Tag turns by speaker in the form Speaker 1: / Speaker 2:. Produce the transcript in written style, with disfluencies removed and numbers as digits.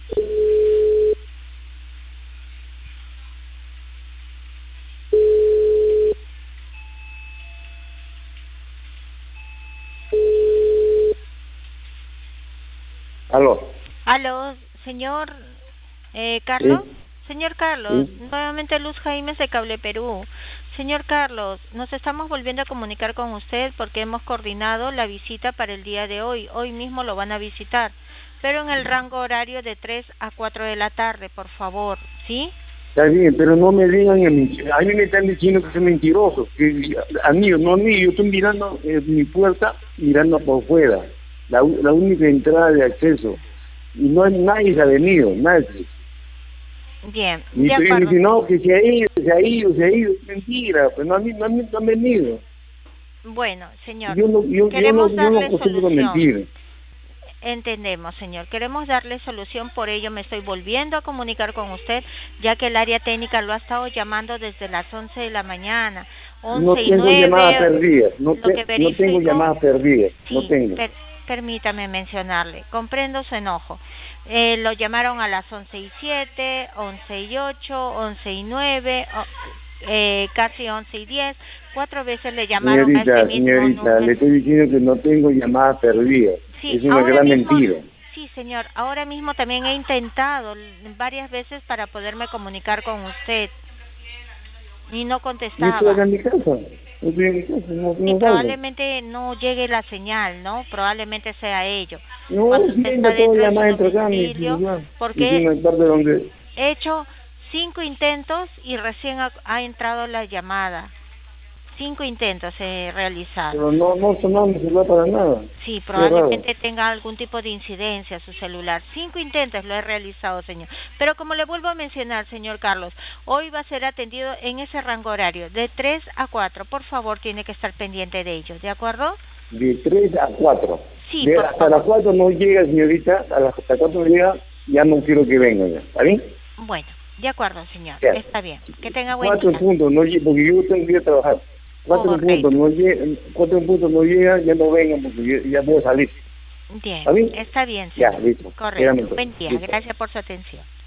Speaker 1: Aló.
Speaker 2: Aló, señor Carlos.
Speaker 1: Sí,
Speaker 2: Señor Carlos,
Speaker 1: sí.
Speaker 2: nuevamente Luz Jaime de Cable Perú. Señor Carlos, nos estamos volviendo a comunicar con usted porque hemos coordinado la visita para el día de hoy. Hoy mismo lo van a visitar, pero en el rango horario de 3 a 4 de la tarde, por favor, ¿sí?
Speaker 1: Está bien, pero no me digan a mí me están diciendo que soy mentiroso, que a mí, no a mí, yo estoy mirando mi puerta, mirando por fuera, la única entrada de acceso, y no hay nadie que ha venido, nadie.
Speaker 2: Bien,
Speaker 1: Y
Speaker 2: de
Speaker 1: tú me
Speaker 2: acuerdo.
Speaker 1: dices, no, que se ha ido, se ha ido, se ha ido, es mentira, pues no han venido.
Speaker 2: Bueno, señor,
Speaker 1: Yo
Speaker 2: queremos
Speaker 1: no
Speaker 2: darle
Speaker 1: acostumbro a
Speaker 2: solución.
Speaker 1: mentir.
Speaker 2: Entendemos, señor. Queremos darle solución, por ello me estoy volviendo a comunicar con usted, ya que el área técnica lo ha estado llamando desde las 11 de la mañana,
Speaker 1: No
Speaker 2: 11 y
Speaker 1: tengo llamadas
Speaker 2: 9.
Speaker 1: perdidas,
Speaker 2: Lo que
Speaker 1: no tengo
Speaker 2: verifico,
Speaker 1: llamadas perdidas, no
Speaker 2: sí,
Speaker 1: tengo.
Speaker 2: permítame mencionarle, comprendo su enojo. Lo llamaron a las 11:07, 11:08, 11:09, casi 11:10. 4 veces le llamaron a este mismo
Speaker 1: Señorita, le
Speaker 2: número.
Speaker 1: estoy diciendo que no tengo llamadas perdidas.
Speaker 2: Sí,
Speaker 1: Es una
Speaker 2: ahora
Speaker 1: gran
Speaker 2: mismo,
Speaker 1: mentira.
Speaker 2: sí, señor, ahora mismo también he intentado varias veces para poderme comunicar con usted y no
Speaker 1: Yo estoy acá
Speaker 2: contestaba.
Speaker 1: en mi casa, no estoy en mi casa,
Speaker 2: Y
Speaker 1: no salgo.
Speaker 2: probablemente no llegue la señal, ¿no? Probablemente sea ello.
Speaker 1: No,
Speaker 2: Cuando
Speaker 1: si
Speaker 2: usted está
Speaker 1: venga todo
Speaker 2: dentro de su
Speaker 1: llamada entre acá, mi
Speaker 2: domicilio,
Speaker 1: celular. Y
Speaker 2: porque
Speaker 1: sin estar de donde...
Speaker 2: he hecho 5 intentos y recién ha entrado la llamada. 5 intentos he realizado.
Speaker 1: Pero no sonaba mi celular para nada.
Speaker 2: Sí,
Speaker 1: Qué raro.
Speaker 2: probablemente tenga algún tipo de incidencia su celular. 5 intentos lo he realizado, señor. Pero como le vuelvo a mencionar, señor Carlos, hoy va a ser atendido en ese rango horario, de 3 a 4. Por favor, tiene que estar pendiente de ello, ¿de acuerdo?
Speaker 1: De 3 a 4.
Speaker 2: Sí, por
Speaker 1: Hasta las
Speaker 2: favor.
Speaker 1: 4 no llega, señorita, hasta 4 no llega, ya no quiero que venga ya. ¿Está bien?
Speaker 2: Bueno, de acuerdo, señor.
Speaker 1: Ya.
Speaker 2: Está bien. Que tenga buen
Speaker 1: 4 en
Speaker 2: día.
Speaker 1: punto, no llega, porque yo tengo que ir a trabajar. 4 en punto,
Speaker 2: Correcto.
Speaker 1: no llega, 4 en punto no llega, ya no vengan porque ya puedo salir.
Speaker 2: Bien,
Speaker 1: ¿Está bien?
Speaker 2: está bien,
Speaker 1: Ya,
Speaker 2: señor.
Speaker 1: listo. Quédame
Speaker 2: Correcto.
Speaker 1: entonces.
Speaker 2: Buen día.
Speaker 1: Listo.
Speaker 2: Gracias por su atención.